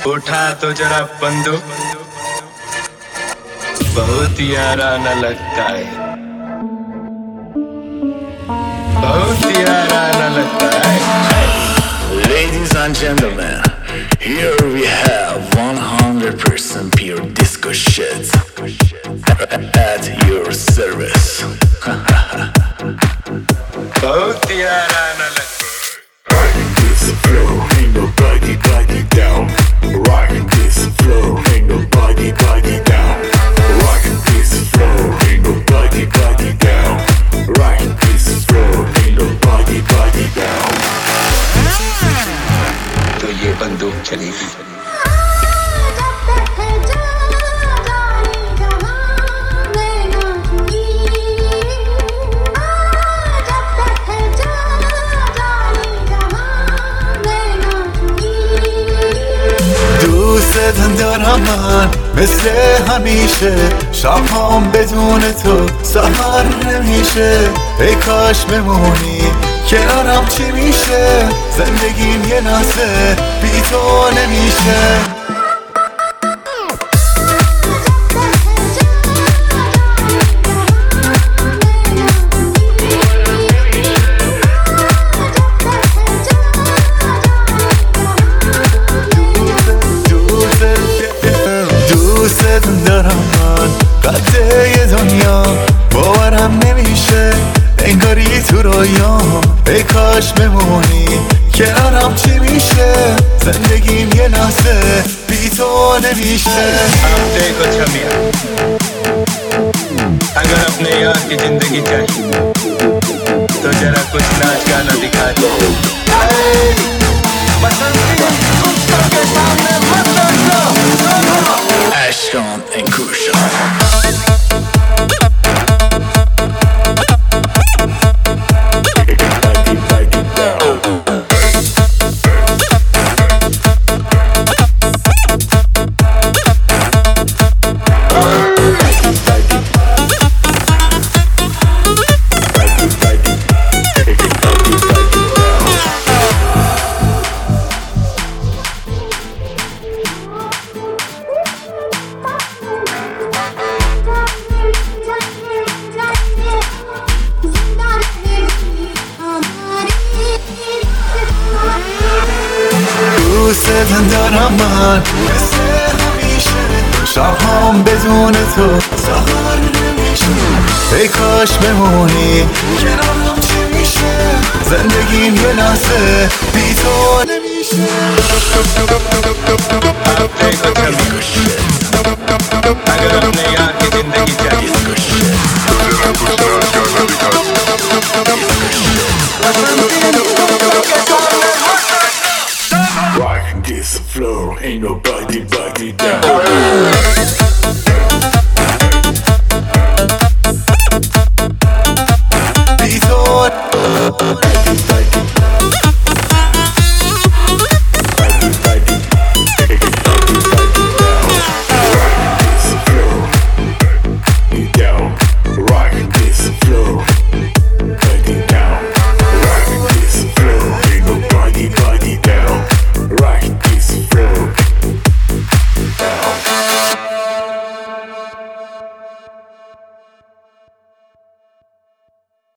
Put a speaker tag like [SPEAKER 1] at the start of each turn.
[SPEAKER 1] उठा तो जरा बंदूक, बहुत याराना लगता है, बहुत याराना लगता है।
[SPEAKER 2] Ladies and gentlemen, here we have 100% pure disco shit at your service.
[SPEAKER 1] बहुत याराना लगता है।
[SPEAKER 2] Rockin' this flow, ain't nobody body down. Rockin' this flow, ain't nobody body down. Rockin' this flow, ain't nobody body down. Rockin' this flow, ain't nobody body down.
[SPEAKER 1] तो ये बंदूक चलेगी।
[SPEAKER 3] دوستت دارم من مثل همیشه، شب‌هام بدون تو سهر نمیشه. ای کاش بمونی کنارم، چی میشه؟ زندگیم یه لحظه بی تو نمیشه. دوست دارم من قطعه دنیا، باورم نمیشه انگاری تو رویام. ای کاش بمونی کنارم، چی میشه؟ زندگیم یه لحظه بی تو نمیشه.
[SPEAKER 1] देखो छमिया, अगर अपने यार की जिंदगी चाहिए तो जरा कुछ नाच गाना दिखा दो।
[SPEAKER 2] Ashton and Kushan.
[SPEAKER 3] دوستت دارم من مثل همیشه، شب‌هام بدون تو سهر نمیشه. ای کاش بمونی کنارم، چی میشه؟ زندگیم یه لحظه بی تو نمیشه.
[SPEAKER 1] देखो छमिया, अगर अपने यार की